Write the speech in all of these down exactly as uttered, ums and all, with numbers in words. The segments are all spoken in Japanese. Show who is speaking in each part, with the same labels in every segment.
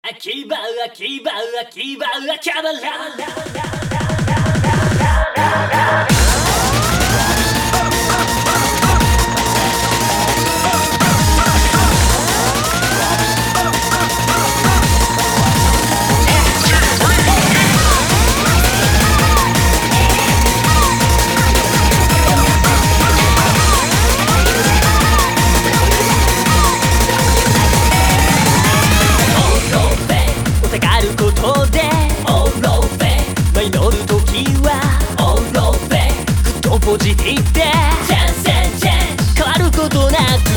Speaker 1: 秋葉秋葉秋葉キャバラポジティブでチャンスチャンス変わることなく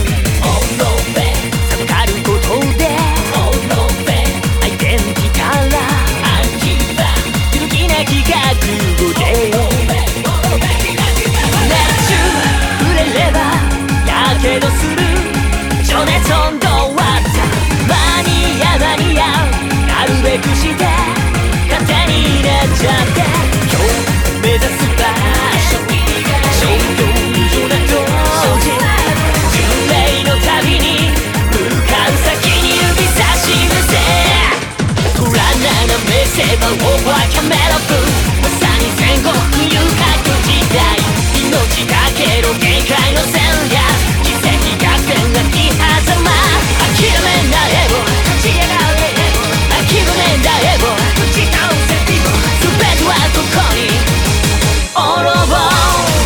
Speaker 1: 授かることでアイデンティティから揺るぎなき覚悟で熱中触れればやけどする情熱温度は間に合う間に合うなるべくして勝手になっちゃって今日目指す場所衝動以上な当時巡礼の旅に向かう先に指差し見せトラナな目せばオーバーキャメラブまさに戦後遊郭時代命かけろ限界の戦略奇跡逆転なき狭間諦めないエボ立ち上がれエボ諦めないエボ打ち倒せビボ全てはここに滅ぼう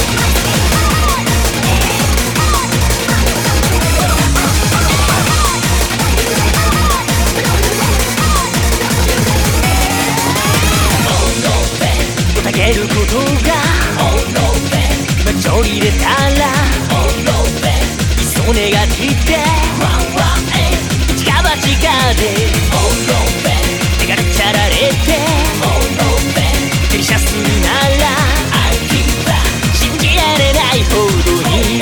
Speaker 1: げることがマジョリれたらいっそネガティブで一か八かで手柄チャラれてデリシャスなら信じられないほどに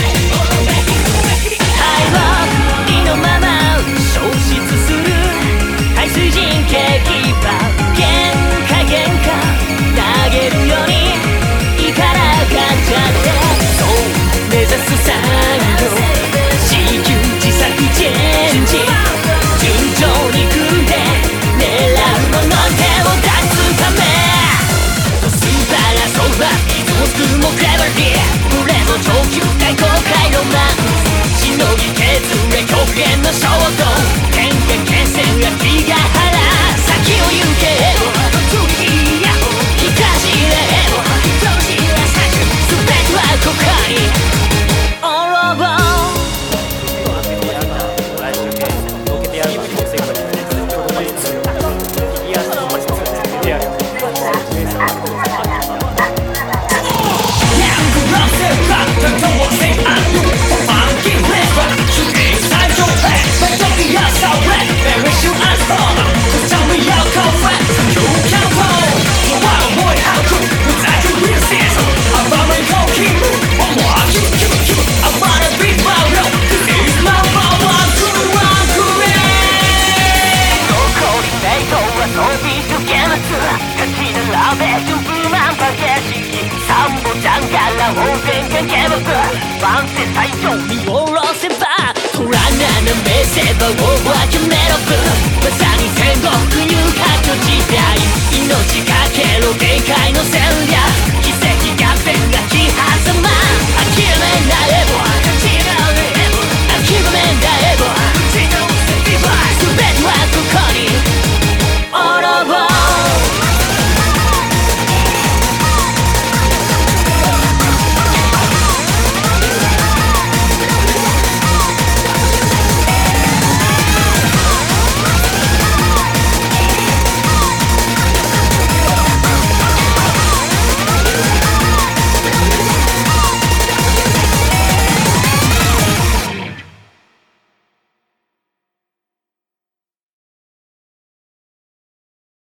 Speaker 1: 敗北意のまま消失する背水人景気ば限界限界投げるように胃からかっちゃってそう目指す産業地球自作チェンジ順調に組んで狙うもの手を出すためスーパーなそば傷をつくもクレバリーこれぞ超級大公開ロマンスしのぎ削れ極限の衝動喧嘩決戦が気が晴ら先を行けここに滅ぼう万世最上見下ろせばトラナな目せばオーバーキャメラブ